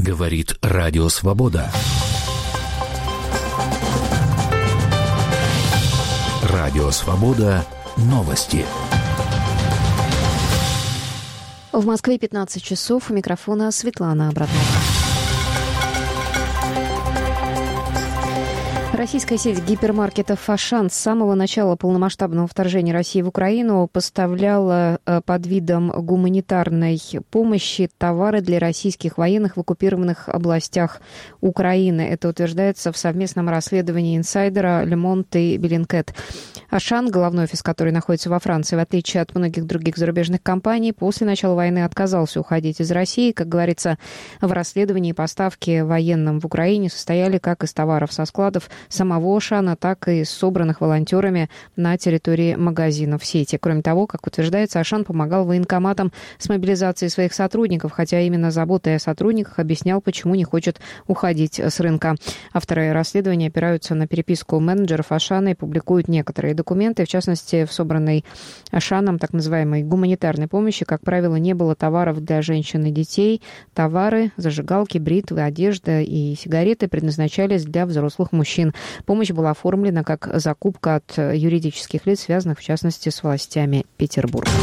Говорит Радио Свобода. Радио Свобода. Новости. В Москве 15 часов. У микрофона Светлана Абрамова. Российская сеть гипермаркетов «Ашан» с самого начала полномасштабного вторжения России в Украину поставляла под видом гуманитарной помощи товары для российских военных в оккупированных областях Украины. Это утверждается в совместном расследовании инсайдера «Le Monde» и «Bellingcat». «Ашан», головной офис который находится во Франции, в отличие от многих других зарубежных компаний, после начала войны отказался уходить из России. Как говорится, в расследовании поставки военным в Украине состояли как из товаров со складов самого «Ашана», так и собранных волонтерами на территории магазинов сети. Кроме того, как утверждается, «Ашан» помогал военкоматам с мобилизацией своих сотрудников, хотя именно заботой о сотрудниках объяснял, почему не хочет уходить с рынка. Авторы расследования опираются на переписку менеджеров «Ашана» и публикуют некоторые документы. В частности, в собранной «Ашаном» так называемой гуманитарной помощи, как правило, не было товаров для женщин и детей. Товары, зажигалки, бритвы, одежда и сигареты предназначались для взрослых мужчин. Помощь была оформлена как закупка от юридических лиц, связанных, в частности, с властями Петербурга.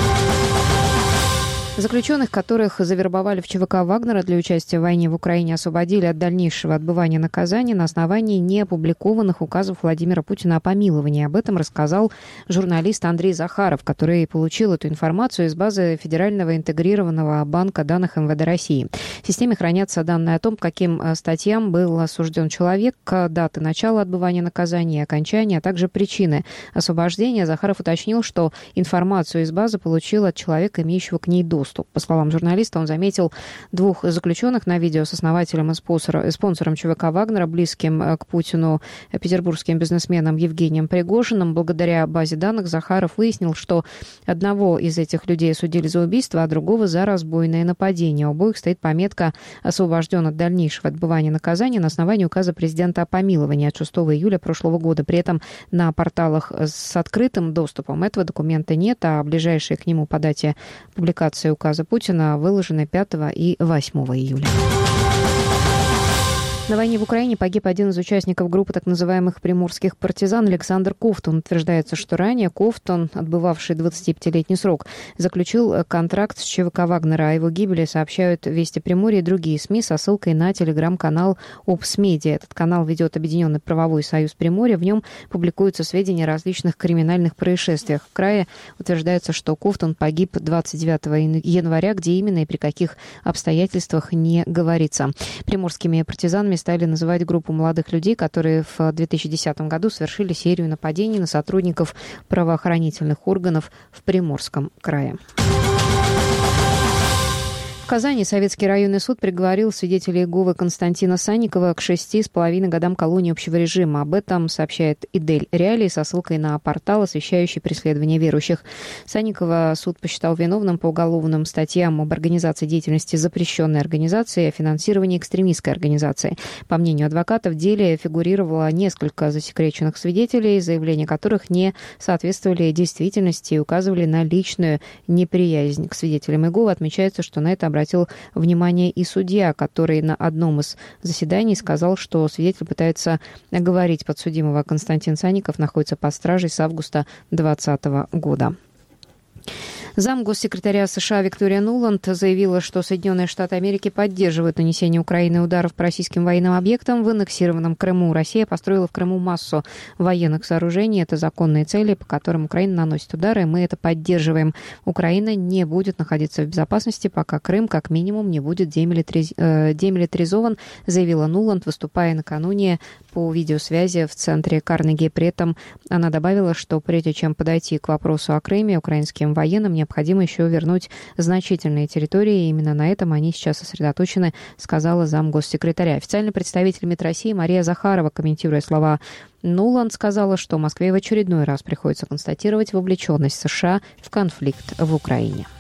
Заключенных, которых завербовали в ЧВК Вагнера для участия в войне в Украине, освободили от дальнейшего отбывания наказания на основании неопубликованных указов Владимира Путина о помиловании. Об этом рассказал журналист Андрей Захаров, который получил эту информацию из базы Федерального интегрированного банка данных МВД России. В системе хранятся данные о том, по каким статьям был осужден человек, даты начала отбывания наказания и окончания, а также причины освобождения. Захаров уточнил, что информацию из базы получил от человека, имеющего к ней доступ. По словам журналиста, он заметил двух заключенных на видео с основателем и спонсором ЧВК Вагнера, близким к Путину петербургским бизнесменом Евгением Пригожиным. Благодаря базе данных Захаров выяснил, что одного из этих людей осудили за убийство, а другого за разбойное нападение. У обоих стоит пометка «Освобожден от дальнейшего отбывания наказания» на основании указа президента о помиловании от 6 июля прошлого года. При этом на порталах с открытым доступом этого документа нет, а ближайшие к нему по дате публикации указа Путина выложены 5 и 8 июля. На войне в Украине погиб один из участников группы так называемых приморских партизан Александр Ковтун. Утверждается, что ранее Ковтун, отбывавший 25-летний срок, заключил контракт с ЧВК Вагнера. О его гибели сообщают «Вести Приморья» и другие СМИ со ссылкой на телеграм-канал «Опс-Медиа». Этот канал ведет Объединенный правовой союз Приморья. В нем публикуются сведения о различных криминальных происшествиях. В крае утверждается, что Ковтун погиб 29 января, где именно и при каких обстоятельствах не говорится. Приморскими партизанами стали называть группу молодых людей, которые в 2010 году совершили серию нападений на сотрудников правоохранительных органов в Приморском крае. В Казани Советский районный суд приговорил свидетеля Иеговы Константина Санникова к 6,5 годам колонии общего режима. Об этом сообщает Идель Реалии со ссылкой на портал, освещающий преследование верующих. Санникова суд посчитал виновным по уголовным статьям об организации деятельности запрещенной организации и о финансировании экстремистской организации. По мнению адвоката, в деле фигурировало несколько засекреченных свидетелей, заявления которых не соответствовали действительности и указывали на личную неприязнь к свидетелям Иеговы. Отмечается, что на это обратил внимание и судья, который на одном из заседаний сказал, что свидетель пытается оговорить подсудимого. Константин Санников находится под стражей с августа 2020 года. Замгоссекретаря США Виктория Нуланд заявила, что Соединенные Штаты Америки поддерживают нанесение Украины ударов по российским военным объектам в аннексированном Крыму. Россия построила в Крыму массу военных сооружений. Это законные цели, по которым Украина наносит удары, и мы это поддерживаем. Украина не будет находиться в безопасности, пока Крым, как минимум, не будет демилитаризован, заявила Нуланд, выступая накануне по видеосвязи в центре Карнеги. При этом она добавила, что прежде чем подойти к вопросу о Крыме, украинским военным необходимо еще вернуть значительные территории. И именно на этом они сейчас сосредоточены, сказала замгоссекретаря. Официальный представитель МИД России Мария Захарова, комментируя слова Нуланд, сказала, что Москве в очередной раз приходится констатировать вовлеченность США в конфликт в Украине.